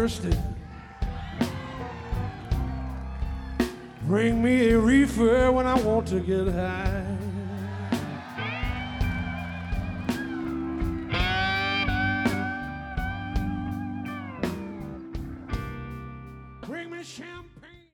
thirsty. Bring me a reefer when I want to get high.